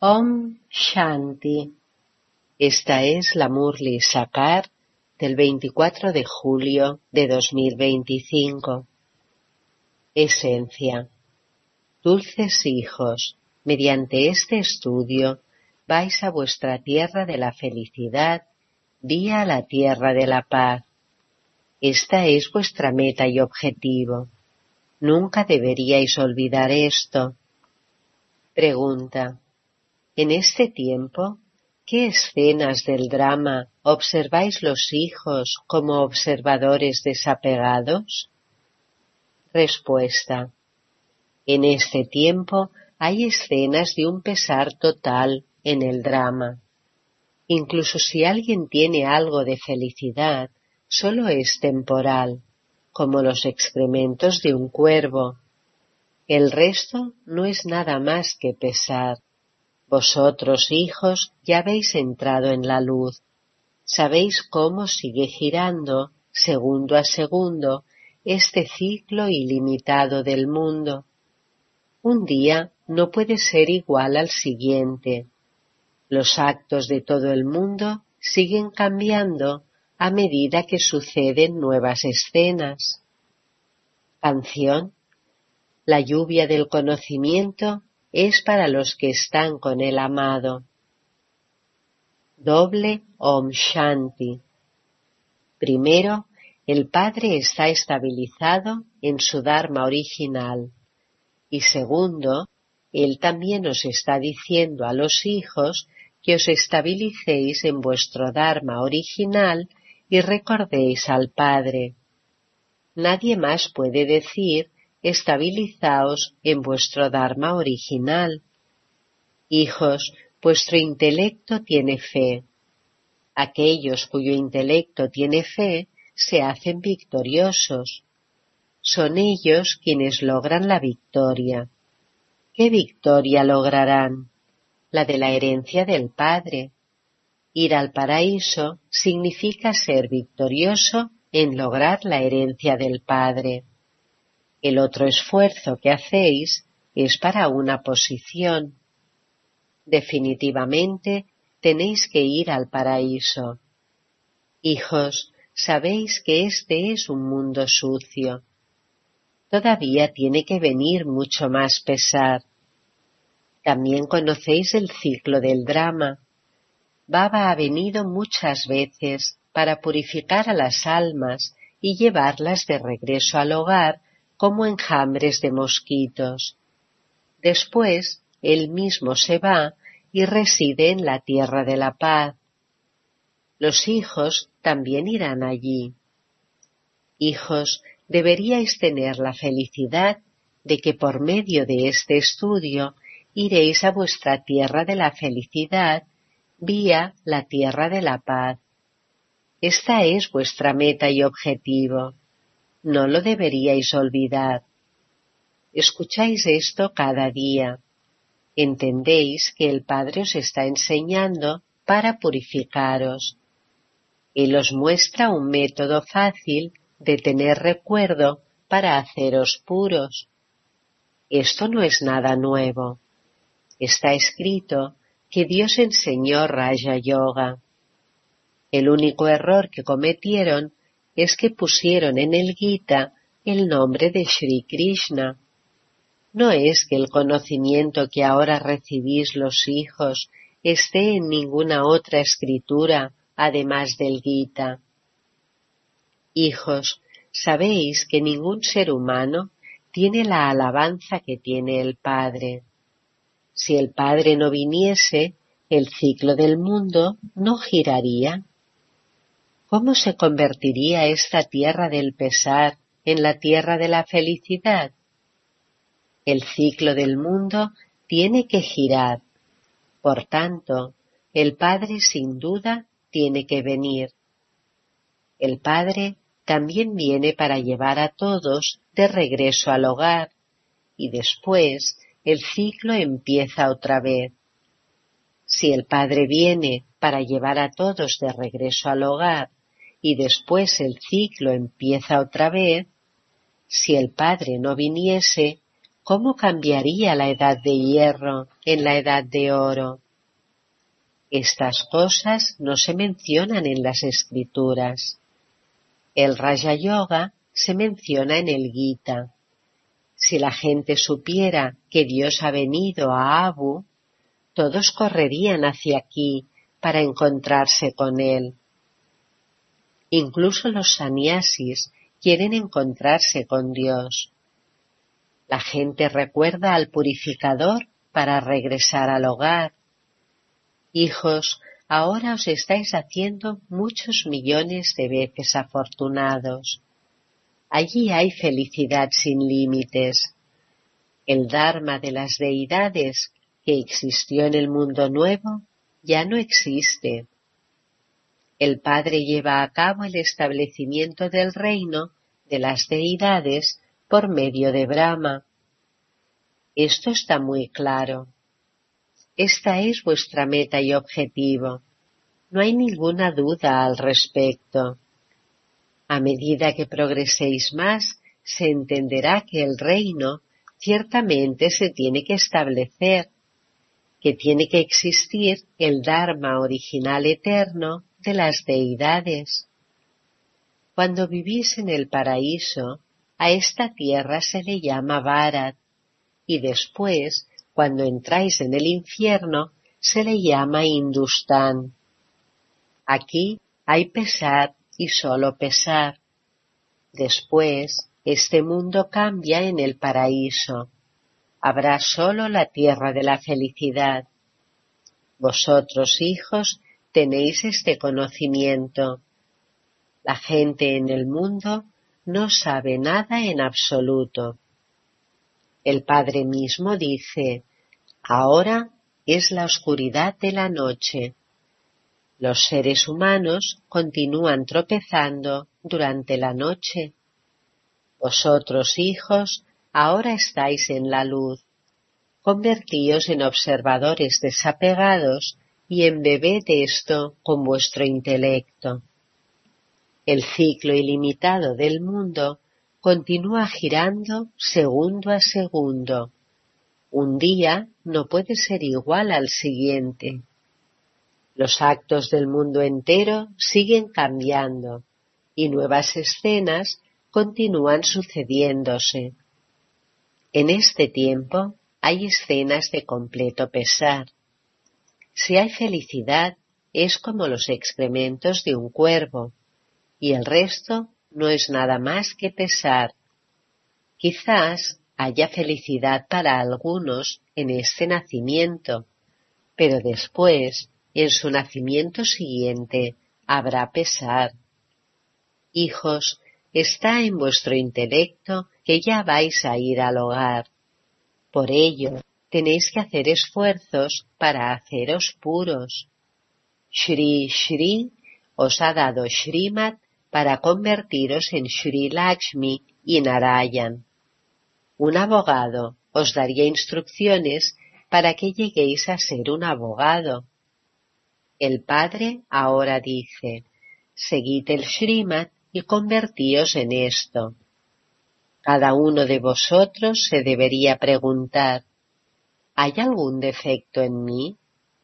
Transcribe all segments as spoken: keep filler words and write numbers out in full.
Om Shanti. Esta es la Murli Sakar del veinticuatro de julio de dos mil veinticinco. Esencia. Dulces hijos, mediante este estudio vais a vuestra tierra de la felicidad, vía la tierra de la paz. Esta es vuestra meta y objetivo. Nunca deberíais olvidar esto. Pregunta. En este tiempo, ¿qué escenas del drama observáis los hijos como observadores desapegados? Respuesta. En este tiempo hay escenas de un pesar total en el drama. Incluso si alguien tiene algo de felicidad, solo es temporal, como los excrementos de un cuervo. El resto no es nada más que pesar. Vosotros, hijos, ya habéis entrado en la luz. Sabéis cómo sigue girando, segundo a segundo, este ciclo ilimitado del mundo. Un día no puede ser igual al siguiente. Los actos de todo el mundo siguen cambiando a medida que suceden nuevas escenas. Canción. La lluvia del conocimiento es para los que están con el amado. Doble Om Shanti. Primero, el Padre está estabilizado en su Dharma original. Y segundo, Él también os está diciendo a los hijos que os estabilicéis en vuestro Dharma original y recordéis al Padre. Nadie más puede decir estabilizaos en vuestro Dharma original. Hijos, vuestro intelecto tiene fe. Aquellos cuyo intelecto tiene fe se hacen victoriosos. Son ellos quienes logran la victoria. ¿Qué victoria lograrán? La de la herencia del Padre. Ir al paraíso significa ser victorioso en lograr la herencia del Padre. El otro esfuerzo que hacéis es para una posición. Definitivamente tenéis que ir al paraíso. Hijos, sabéis que este es un mundo sucio. Todavía tiene que venir mucho más pesar. También conocéis el ciclo del drama. Baba ha venido muchas veces para purificar a las almas y llevarlas de regreso al hogar como enjambres de mosquitos. Después, él mismo se va y reside en la tierra de la paz. Los hijos también irán allí. Hijos, deberíais tener la felicidad de que por medio de este estudio iréis a vuestra tierra de la felicidad vía la tierra de la paz. Esta es vuestra meta y objetivo. No lo deberíais olvidar. Escucháis esto cada día. Entendéis que el Padre os está enseñando para purificaros. Él os muestra un método fácil de tener recuerdo para haceros puros. Esto no es nada nuevo. Está escrito que Dios enseñó Raja Yoga. El único error que cometieron es que pusieron en el Gita el nombre de Shri Krishna. No es que el conocimiento que ahora recibís los hijos esté en ninguna otra escritura además del Gita. Hijos, sabéis que ningún ser humano tiene la alabanza que tiene el Padre. Si el Padre no viniese, el ciclo del mundo no giraría. ¿Cómo se convertiría esta tierra del pesar en la tierra de la felicidad? El ciclo del mundo tiene que girar. Por tanto, el Padre sin duda tiene que venir. El Padre también viene para llevar a todos de regreso al hogar, y después el ciclo empieza otra vez. Si el Padre viene para llevar a todos de regreso al hogar, y después el ciclo empieza otra vez, si el Padre no viniese, ¿cómo cambiaría la edad de hierro en la edad de oro. Estas cosas no se mencionan en las escrituras. El Raja Yoga se menciona en el Gita. Si la gente supiera que Dios ha venido a Abu, todos correrían hacia aquí para encontrarse con él. Incluso los sannyasis quieren encontrarse con Dios. La gente recuerda al purificador para regresar al hogar. Hijos, ahora os estáis haciendo muchos millones de veces afortunados. Allí hay felicidad sin límites. El dharma de las deidades que existió en el mundo nuevo ya no existe. El Padre lleva a cabo el establecimiento del reino de las deidades por medio de Brahma. Esto está muy claro. Esta es vuestra meta y objetivo. No hay ninguna duda al respecto. A medida que progreséis más, se entenderá que el reino ciertamente se tiene que establecer, que tiene que existir el Dharma original eterno de las deidades. Cuando vivís en el paraíso, a esta tierra se le llama Bharat, y después, cuando entráis en el infierno, se le llama Hindustán. Aquí hay pesar y solo pesar. Después, este mundo cambia en el paraíso. Habrá solo la tierra de la felicidad. Vosotros, hijos, tenéis este conocimiento. La gente en el mundo no sabe nada en absoluto. El Padre mismo dice, ahora es la oscuridad de la noche. Los seres humanos continúan tropezando durante la noche. Vosotros, hijos, ahora estáis en la luz. Convertíos en observadores desapegados y embebed esto con vuestro intelecto. El ciclo ilimitado del mundo continúa girando segundo a segundo. Un día no puede ser igual al siguiente. Los actos del mundo entero siguen cambiando y nuevas escenas continúan sucediéndose. En este tiempo hay escenas de completo pesar. Si hay felicidad, es como los excrementos de un cuervo, y el resto no es nada más que pesar. Quizás haya felicidad para algunos en este nacimiento, pero después, en su nacimiento siguiente, habrá pesar. Hijos, está en vuestro intelecto que ya vais a ir al hogar. Por ello, tenéis que hacer esfuerzos para haceros puros. Shri Shri os ha dado Shrimad para convertiros en Shri Lakshmi y Narayan. Un abogado os daría instrucciones para que lleguéis a ser un abogado. El Padre ahora dice, seguid el Shrimad y convertíos en esto. Cada uno de vosotros se debería preguntar, ¿hay algún defecto en mí?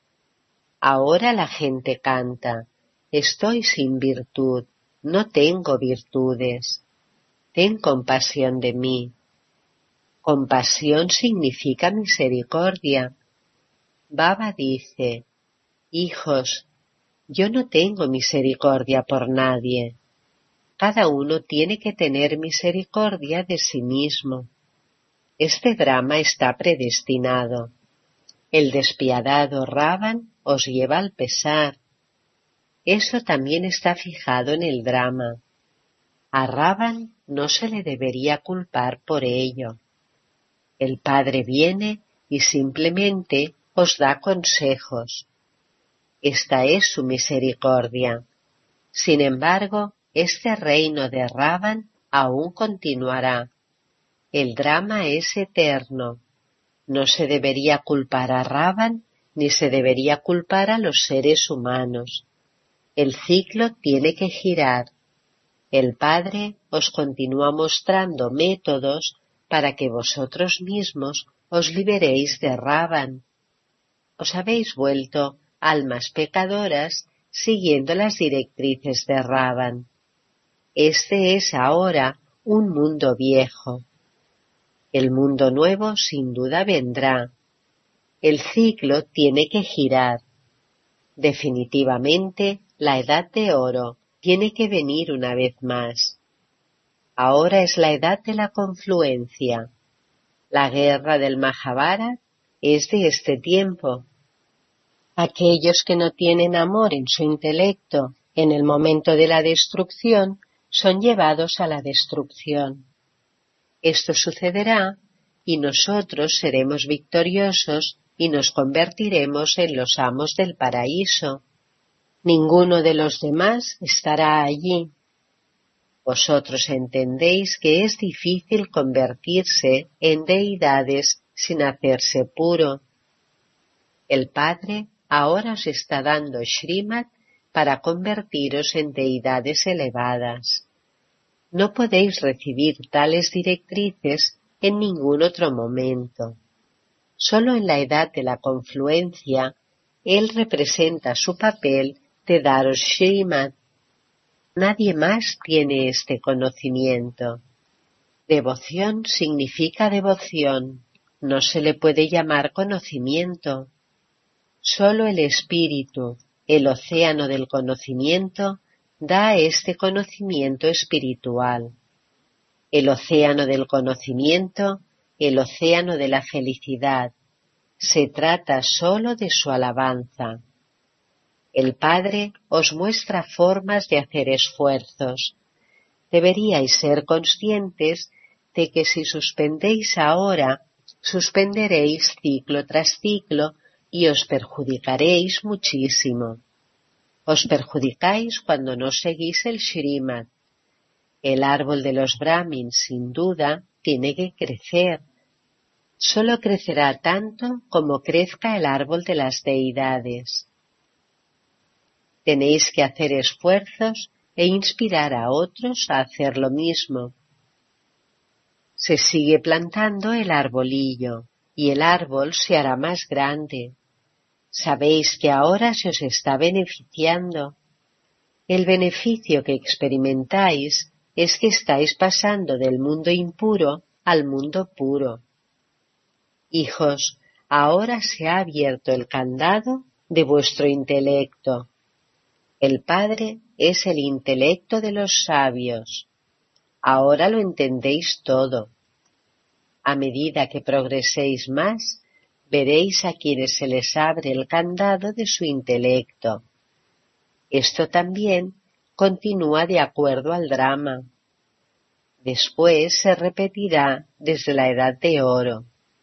Ahora la gente canta, estoy sin virtud, no tengo virtudes. Ten compasión de mí. Compasión significa misericordia. Baba dice, hijos, yo no tengo misericordia por nadie. Cada uno tiene que tener misericordia de sí mismo. Este drama está predestinado. El despiadado Ravan os lleva al pesar. Eso también está fijado en el drama. A Ravan no se le debería culpar por ello. El Padre viene y simplemente os da consejos. Esta es su misericordia. Sin embargo, este reino de Ravan aún continuará. El drama es eterno. No se debería culpar a Ravan ni se debería culpar a los seres humanos. El ciclo tiene que girar. El Padre os continúa mostrando métodos para que vosotros mismos os liberéis de Ravan. os habéis vuelto almas pecadoras siguiendo las directrices de Ravan. Este es ahora un mundo viejo. El mundo nuevo sin duda vendrá. El ciclo tiene que girar. Definitivamente, la edad de oro tiene que venir una vez más. Ahora es la edad de la confluencia. La guerra del Mahabharata es de este tiempo. Aquellos que no tienen amor en su intelecto en el momento de la destrucción son llevados a la destrucción. Esto sucederá y nosotros seremos victoriosos y nos convertiremos en los amos del paraíso. Ninguno de los demás estará allí. Vosotros entendéis que es difícil convertirse en deidades sin hacerse puro. El Padre ahora os está dando Shrimad para convertiros en deidades elevadas. No podéis recibir tales directrices en ningún otro momento. Solo en la edad de la confluencia, Él representa su papel de daros Shrimad. Nadie más tiene este conocimiento. Devoción significa devoción. No se le puede llamar conocimiento. Solo el Espíritu, el océano del conocimiento, da este conocimiento espiritual. El océano del conocimiento, el océano de la felicidad. Se trata solo de su alabanza. El Padre os muestra formas de hacer esfuerzos. Deberíais ser conscientes de que si suspendéis ahora, suspenderéis ciclo tras ciclo y os perjudicaréis muchísimo. Os perjudicáis cuando no seguís el Shrimad. El árbol de los Brahmins, sin duda, tiene que crecer. Solo crecerá tanto como crezca el árbol de las deidades. Tenéis que hacer esfuerzos e inspirar a otros a hacer lo mismo. Se sigue plantando el arbolillo y el árbol se hará más grande. Sabéis que ahora se os está beneficiando. El beneficio que experimentáis es que estáis pasando del mundo impuro al mundo puro. Hijos, ahora se ha abierto el candado de vuestro intelecto. El Padre es el intelecto de los sabios. Ahora lo entendéis todo. A medida que progreséis más, veréis a quienes se les abre el candado de su intelecto. Esto también continúa de acuerdo al drama. Después se repetirá desde la edad de oro.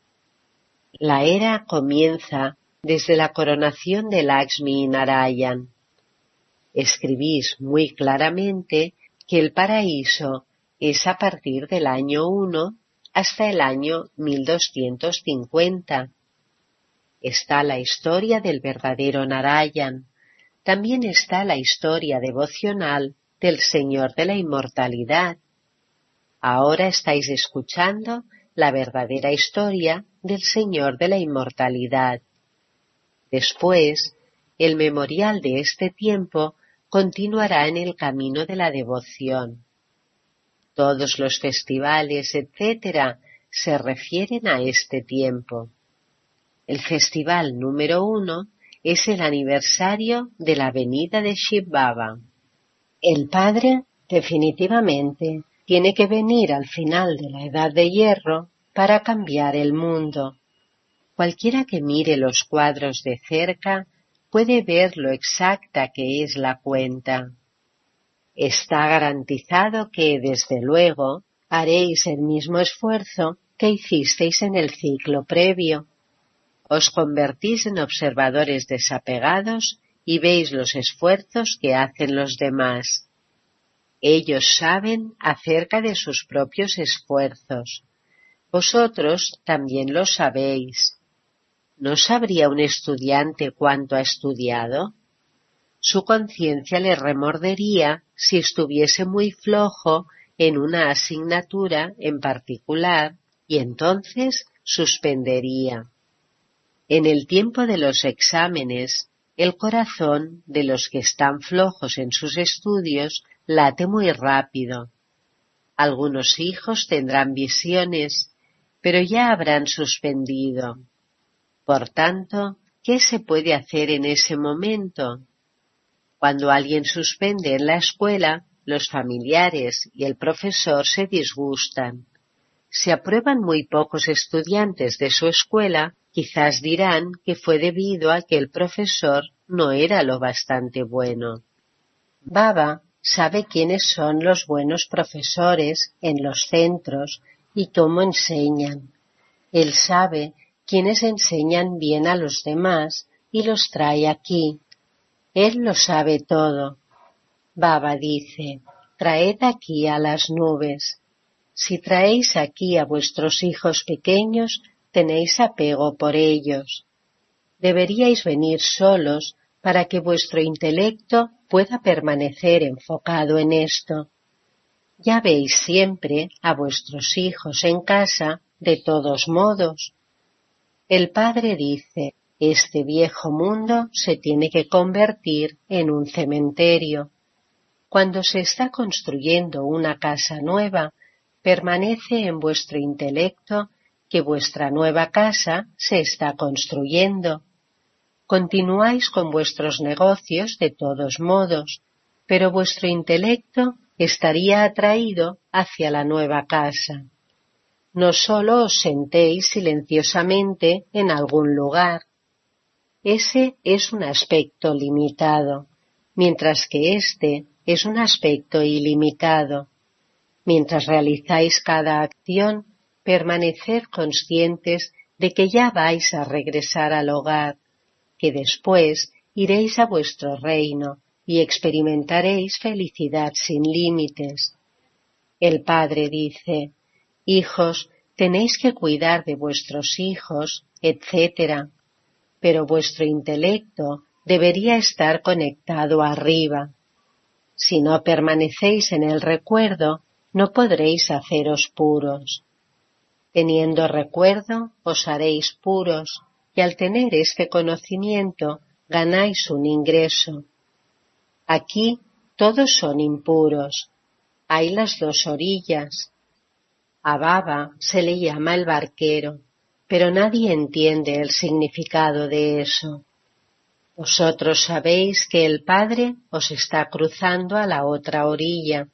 La era comienza desde la coronación de Lakshmi y Narayan. Escribís muy claramente que el paraíso es a partir del año uno hasta el año mil doscientos cincuenta. Está la historia del verdadero Narayan. También está la historia devocional del Señor de la Inmortalidad. Ahora estáis escuchando la verdadera historia del Señor de la Inmortalidad. Después, el memorial de este tiempo continuará en el camino de la devoción. Todos los festivales, etcétera, se refieren a este tiempo. El festival número uno es el aniversario de la venida de Shiv Baba. El Padre, definitivamente, tiene que venir al final de la Edad de Hierro para cambiar el mundo. Cualquiera que mire los cuadros de cerca puede ver lo exacta que es la cuenta. Está garantizado que, desde luego, haréis el mismo esfuerzo que hicisteis en el ciclo previo. Os convertís en observadores desapegados y veis los esfuerzos que hacen los demás. Ellos saben acerca de sus propios esfuerzos. Vosotros también lo sabéis. ¿No sabría un estudiante cuánto ha estudiado? Su conciencia le remordería si estuviese muy flojo en una asignatura en particular y entonces suspendería. En el tiempo de los exámenes, el corazón de los que están flojos en sus estudios late muy rápido. Algunos hijos tendrán visiones, pero ya habrán suspendido. Por tanto, ¿qué se puede hacer en ese momento? Cuando alguien suspende en la escuela, los familiares y el profesor se disgustan. Si aprueban muy pocos estudiantes de su escuela, quizás dirán que fue debido a que el profesor no era lo bastante bueno. Baba sabe quiénes son los buenos profesores en los centros y cómo enseñan. Él sabe quiénes enseñan bien a los demás y los trae aquí. Él lo sabe todo. Baba dice, traed aquí a las nubes. Si traéis aquí a vuestros hijos pequeños, tenéis apego por ellos. Deberíais venir solos para que vuestro intelecto pueda permanecer enfocado en esto. Ya veis siempre a vuestros hijos en casa, de todos modos. El padre dice, este viejo mundo se tiene que convertir en un cementerio. Cuando se está construyendo una casa nueva, permanece en vuestro intelecto que vuestra nueva casa se está construyendo. Continuáis con vuestros negocios de todos modos, pero vuestro intelecto estaría atraído hacia la nueva casa. No solo os sentéis silenciosamente en algún lugar. Ese es un aspecto limitado, mientras que este es un aspecto ilimitado. Mientras realizáis cada acción, permaneced conscientes de que ya vais a regresar al hogar, que después iréis a vuestro reino y experimentaréis felicidad sin límites. El Padre dice, hijos, tenéis que cuidar de vuestros hijos, etcétera, pero vuestro intelecto debería estar conectado arriba. Si no permanecéis en el recuerdo, no podréis haceros puros. Teniendo recuerdo, os haréis puros, y al tener este conocimiento, ganáis un ingreso. Aquí todos son impuros. Hay las dos orillas. A Baba se le llama el barquero, pero nadie entiende el significado de eso. Vosotros sabéis que el Padre os está cruzando a la otra orilla.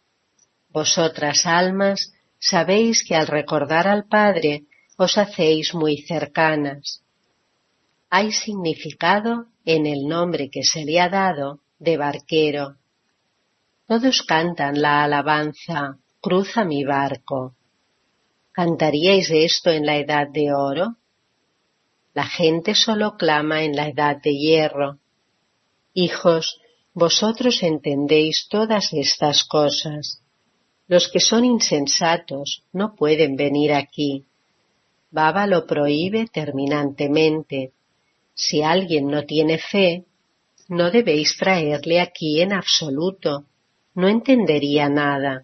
Vosotras almas sabéis que al recordar al Padre os hacéis muy cercanas. Hay significado en el nombre que se le ha dado de barquero. Todos cantan la alabanza, cruza mi barco. ¿Cantaríais esto en la edad de oro? La gente solo clama en la edad de hierro. Hijos, vosotros entendéis todas estas cosas. Los que son insensatos no pueden venir aquí. Baba lo prohíbe terminantemente. Si alguien no tiene fe, no debéis traerle aquí en absoluto. No entendería nada.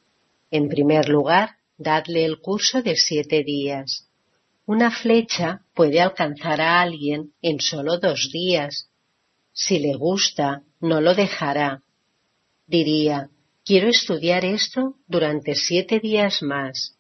En primer lugar, dadle el curso de siete días. Una flecha puede alcanzar a alguien en solo dos días. Si le gusta, no lo dejará. Diría, quiero estudiar esto durante siete días más.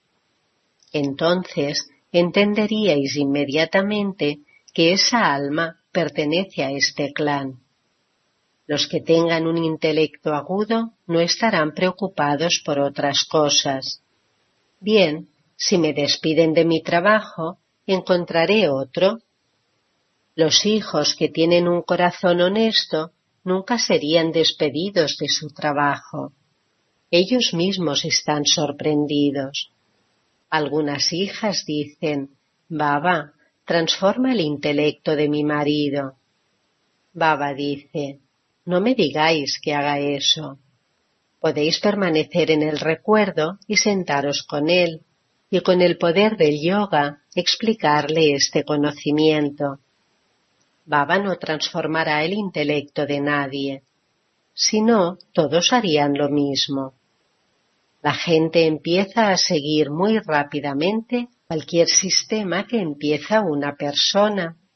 Entonces entenderíais inmediatamente que esa alma pertenece a este clan. Los que tengan un intelecto agudo no estarán preocupados por otras cosas. Bien, si me despiden de mi trabajo, encontraré otro. Los hijos que tienen un corazón honesto nunca serían despedidos de su trabajo. Ellos mismos están sorprendidos. Algunas hijas dicen, Baba, transforma el intelecto de mi marido. Baba dice, no me digáis que haga eso. Podéis permanecer en el recuerdo y sentaros con él, y con el poder del yoga explicarle este conocimiento. Baba no transformará el intelecto de nadie. Si no, todos harían lo mismo. La gente empieza a seguir muy rápidamente cualquier sistema que empieza una persona.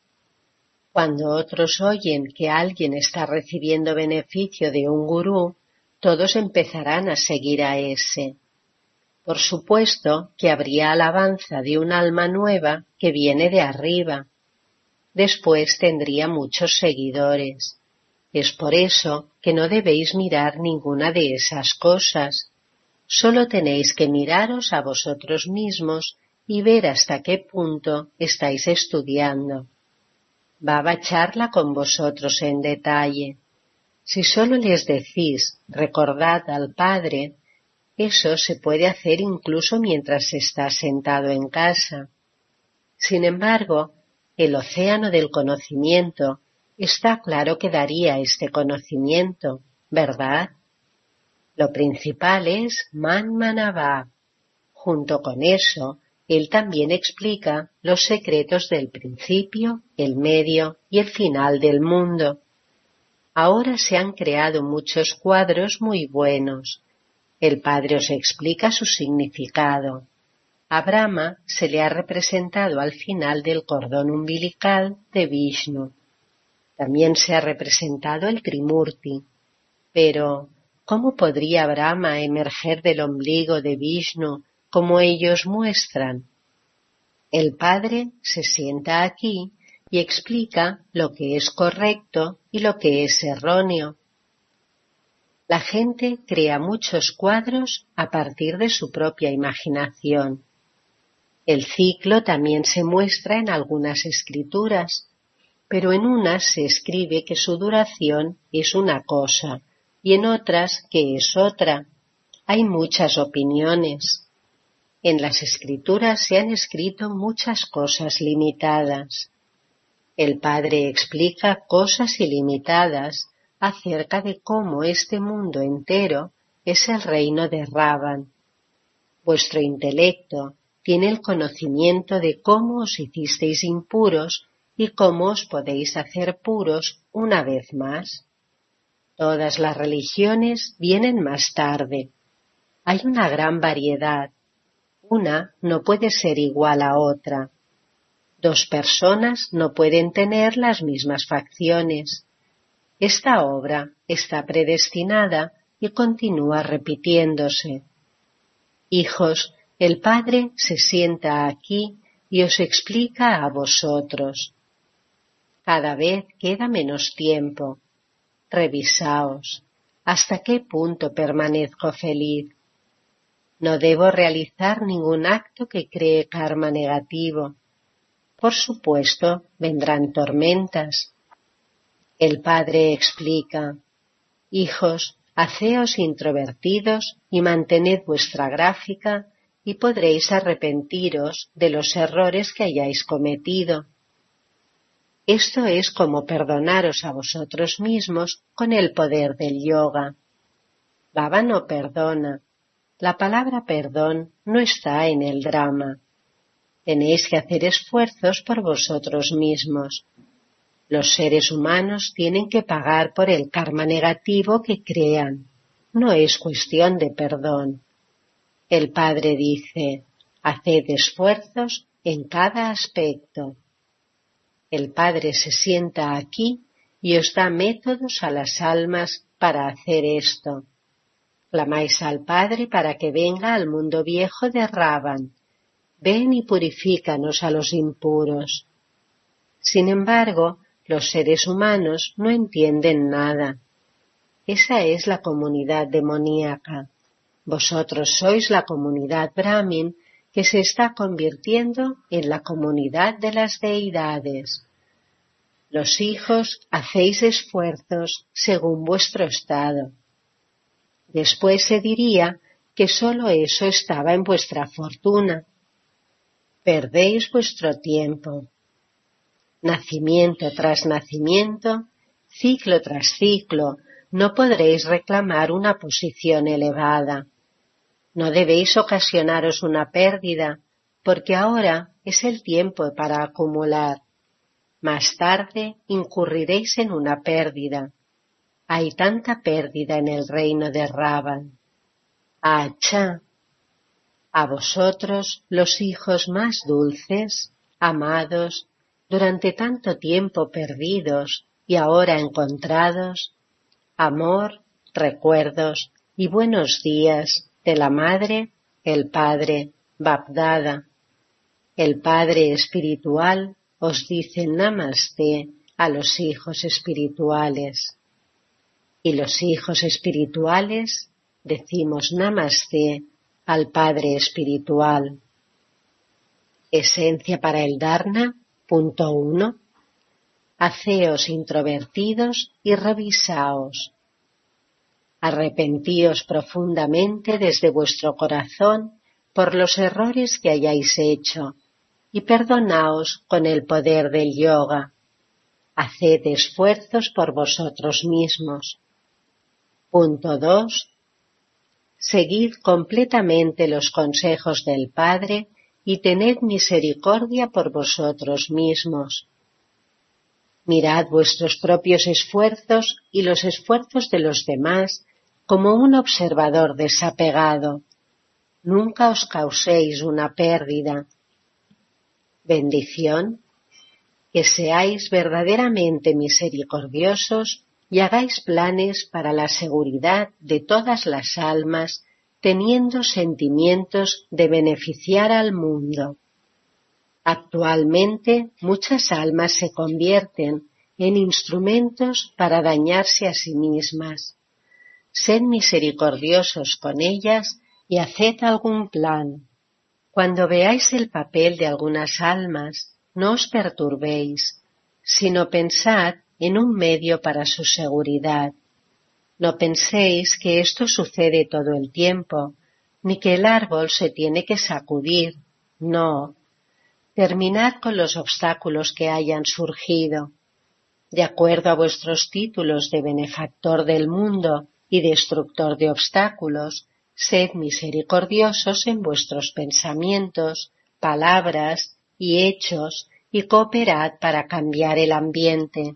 Cuando otros oyen que alguien está recibiendo beneficio de un gurú, todos empezarán a seguir a ese. Por supuesto que habría alabanza de un alma nueva que viene de arriba. Después tendría muchos seguidores. Es por eso que no debéis mirar ninguna de esas cosas. Solo tenéis que miraros a vosotros mismos y ver hasta qué punto estáis estudiando. Baba charla con vosotros en detalle. Si solo les decís, recordad al Padre, eso se puede hacer incluso mientras estás sentado en casa. Sin embargo, el océano del conocimiento está claro que daría este conocimiento, ¿verdad? Lo principal es Man Manavá. Junto con eso, él también explica los secretos del principio, el medio y el final del mundo. Ahora se han creado muchos cuadros muy buenos. El Padre os explica su significado. A Brahma se le ha representado al final del cordón umbilical de Vishnu. También se ha representado el Trimurti. Pero, ¿cómo podría Brahma emerger del ombligo de Vishnu como ellos muestran? El Padre se sienta aquí y explica lo que es correcto y lo que es erróneo. La gente crea muchos cuadros a partir de su propia imaginación. El ciclo también se muestra en algunas escrituras, pero en unas se escribe que su duración es una cosa y en otras que es otra. Hay muchas opiniones. En las escrituras se han escrito muchas cosas limitadas. El Padre explica cosas ilimitadas acerca de cómo este mundo entero es el reino de Ravan. Vuestro intelecto tiene el conocimiento de cómo os hicisteis impuros y cómo os podéis hacer puros una vez más. Todas las religiones vienen más tarde. Hay una gran variedad. Una no puede ser igual a otra. Dos personas no pueden tener las mismas facciones. Esta obra está predestinada y continúa repitiéndose. Hijos, el Padre se sienta aquí y os explica a vosotros. Cada vez queda menos tiempo. Revisaos. ¿Hasta qué punto permanezco feliz? No debo realizar ningún acto que cree karma negativo. Por supuesto, vendrán tormentas. El Padre explica, hijos, haceos introvertidos y mantened vuestra gráfica y podréis arrepentiros de los errores que hayáis cometido. Esto es como perdonaros a vosotros mismos con el poder del yoga. Baba no perdona. La palabra perdón no está en el drama. Tenéis que hacer esfuerzos por vosotros mismos. Los seres humanos tienen que pagar por el karma negativo que crean. No es cuestión de perdón. El Padre dice, haced esfuerzos en cada aspecto. El Padre se sienta aquí y os da métodos a las almas para hacer esto. Clamáis al Padre para que venga al mundo viejo de Ravan. Ven y purifícanos a los impuros. Sin embargo, los seres humanos no entienden nada. Esa es la comunidad demoníaca. Vosotros sois la comunidad Brahmin que se está convirtiendo en la comunidad de las deidades. Los hijos hacéis esfuerzos según vuestro estado. Después se diría que sólo eso estaba en vuestra fortuna. Perdéis vuestro tiempo. Nacimiento tras nacimiento, ciclo tras ciclo, no podréis reclamar una posición elevada. No debéis ocasionaros una pérdida, porque ahora es el tiempo para acumular. Más tarde incurriréis en una pérdida. Hay tanta pérdida en el reino de Ravan. ¡Achá! A vosotros, los hijos más dulces, amados, durante tanto tiempo perdidos y ahora encontrados, amor, recuerdos y buenos días de la Madre, el Padre, Bapdada. El Padre espiritual os dice Namasté a los hijos espirituales. Y los hijos espirituales decimos Namasté al Padre espiritual. Esencia para el Dharna, punto uno. Haceos introvertidos y revisaos. Arrepentíos profundamente desde vuestro corazón por los errores que hayáis hecho y perdonaos con el poder del yoga. Haced esfuerzos por vosotros mismos. Punto dos. Seguid completamente los consejos del Padre y tened misericordia por vosotros mismos. Mirad vuestros propios esfuerzos y los esfuerzos de los demás como un observador desapegado. Nunca os causéis una pérdida. Bendición. Que seáis verdaderamente misericordiosos y hagáis planes para la seguridad de todas las almas, teniendo sentimientos de beneficiar al mundo. Actualmente muchas almas se convierten en instrumentos para dañarse a sí mismas. Sed misericordiosos con ellas y haced algún plan. Cuando veáis el papel de algunas almas, no os perturbéis, sino pensad en un medio para su seguridad. No penséis que esto sucede todo el tiempo, ni que el árbol se tiene que sacudir. No. Terminad con los obstáculos que hayan surgido. De acuerdo a vuestros títulos de benefactor del mundo y destructor de obstáculos, sed misericordiosos en vuestros pensamientos, palabras y hechos y cooperad para cambiar el ambiente.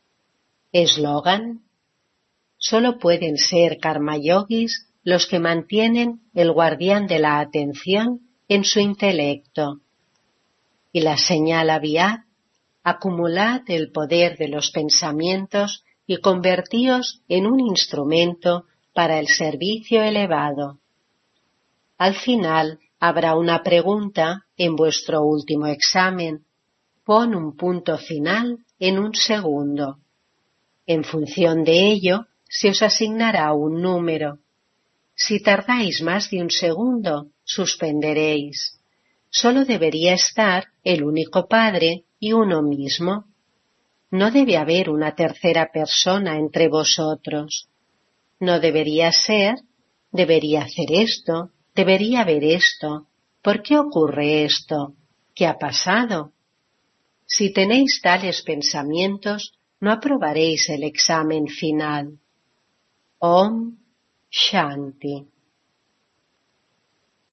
Eslogan. Solo pueden ser karma yogis los que mantienen el guardián de la atención en su intelecto. Y la señal Aviad, acumulad el poder de los pensamientos y convertíos en un instrumento para el servicio elevado. Al final habrá una pregunta en vuestro último examen. Pon un punto final en un segundo. En función de ello, se os asignará un número. Si tardáis más de un segundo, suspenderéis. Solo debería estar el único Padre y uno mismo. No debe haber una tercera persona entre vosotros. No debería ser, debería hacer esto, debería haber esto. ¿Por qué ocurre esto? ¿Qué ha pasado? Si tenéis tales pensamientos, no aprobaréis el examen final. Om Shanti.